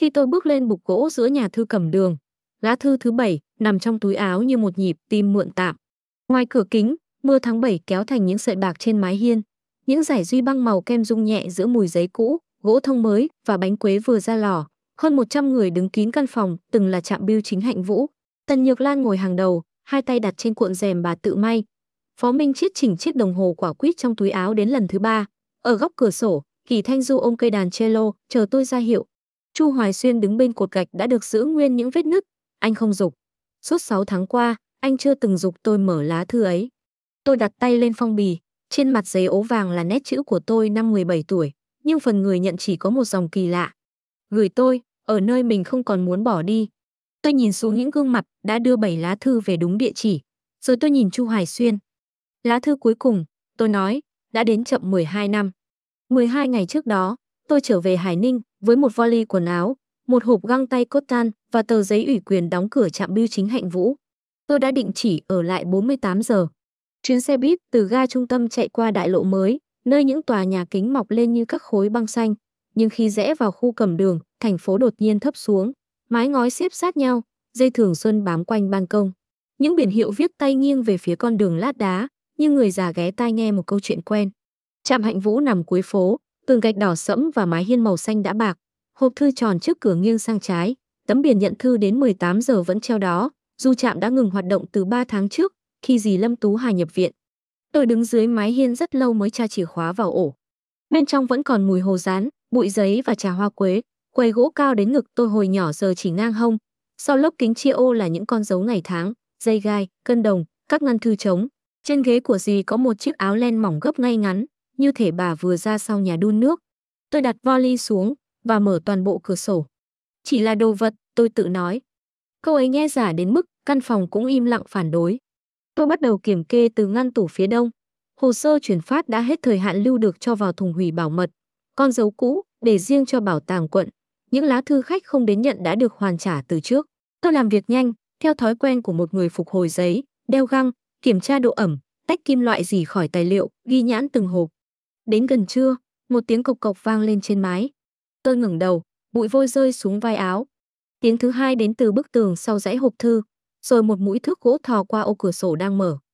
Khi tôi bước lên bục gỗ giữa nhà thư Cẩm Đường, lá thư thứ 7 nằm trong túi áo như một nhịp tim muộn tạm. Ngoài cửa kính, mưa tháng 7 kéo thành những sợi bạc trên mái hiên. Những dải duy băng màu kem rung nhẹ giữa mùi giấy cũ, gỗ thông mới và bánh quế vừa ra lò. Hơn 100 người đứng kín căn phòng từng là trạm bưu chính Hạnh Vũ. Tần Nhược Lan ngồi hàng đầu, hai tay đặt trên cuộn rèm bà tự may. Phó Minh Chiết chỉnh chiếc đồng hồ quả quýt trong túi áo đến lần thứ 3. Ở góc cửa sổ, Kỳ Thanh Du ôm cây đàn cello chờ tôi ra hiệu. Chu Hoài Xuyên đứng bên cột gạch đã được giữ nguyên những vết nứt. Anh không giục. Suốt 6 tháng qua, anh chưa từng giục tôi mở lá thư ấy. Tôi đặt tay lên phong bì, trên mặt giấy ố vàng là nét chữ của tôi năm 17 tuổi, nhưng phần người nhận chỉ có một dòng kỳ lạ. Gửi tôi, ở nơi mình không còn muốn bỏ đi. Tôi nhìn xuống những gương mặt đã đưa 7 lá thư về đúng địa chỉ, rồi tôi nhìn Chu Hoài Xuyên. Lá thư cuối cùng, tôi nói, đã đến chậm 12 năm. 12 ngày trước đó, tôi trở về Hải Ninh với một vali quần áo, một hộp găng tay cotton và tờ giấy ủy quyền đóng cửa trạm bưu chính Hạnh Vũ. Tôi đã định chỉ ở lại 48 giờ. Chuyến xe buýt từ ga trung tâm chạy qua đại lộ mới, nơi những tòa nhà kính mọc lên như các khối băng xanh. Nhưng khi rẽ vào khu Cẩm Đường, thành phố đột nhiên thấp xuống. Mái ngói xếp sát nhau, dây thường xuân bám quanh ban công. Những biển hiệu viết tay nghiêng về phía con đường lát đá, như người già ghé tai nghe một câu chuyện quen. Trạm Hạnh Vũ nằm cuối phố, tường gạch đỏ sẫm và mái hiên màu xanh đã bạc. Hộp thư tròn trước cửa nghiêng sang trái, tấm biển nhận thư đến 18 giờ vẫn treo đó, dù trạm đã ngừng hoạt động từ 3 tháng trước, khi dì Lâm Tú Hà nhập viện. Tôi đứng dưới mái hiên rất lâu mới tra chìa khóa vào ổ. Bên trong vẫn còn mùi hồ dán, bụi giấy và trà hoa quế. Quầy gỗ cao đến ngực tôi hồi nhỏ giờ chỉ ngang hông. Sau lớp kính chia ô là những con dấu ngày tháng, dây gai, cân đồng, các ngăn thư trống. Trên ghế của dì có một chiếc áo len mỏng gấp ngay ngắn, như thể bà vừa ra sau nhà đun nước. Tôi đặt vali xuống và mở toàn bộ cửa sổ. Chỉ là đồ vật, tôi tự nói. Câu ấy nghe giả đến mức căn phòng cũng im lặng phản đối. Tôi bắt đầu kiểm kê từ ngăn tủ phía đông. Hồ sơ chuyển phát đã hết thời hạn lưu được cho vào thùng hủy bảo mật. Con dấu cũ để riêng cho bảo tàng quận. Những lá thư khách không đến nhận đã được hoàn trả từ trước. Tôi làm việc nhanh, theo thói quen của một người phục hồi giấy, đeo găng, kiểm tra độ ẩm, tách kim loại rỉ khỏi tài liệu, ghi nhãn từng hộp. Đến gần trưa, một tiếng cộc cộc vang lên trên mái. Tôi ngẩng đầu, bụi vôi rơi xuống vai áo. Tiếng thứ hai đến từ bức tường sau dãy hộp thư, rồi một mũi thước gỗ thò qua ô cửa sổ đang mở.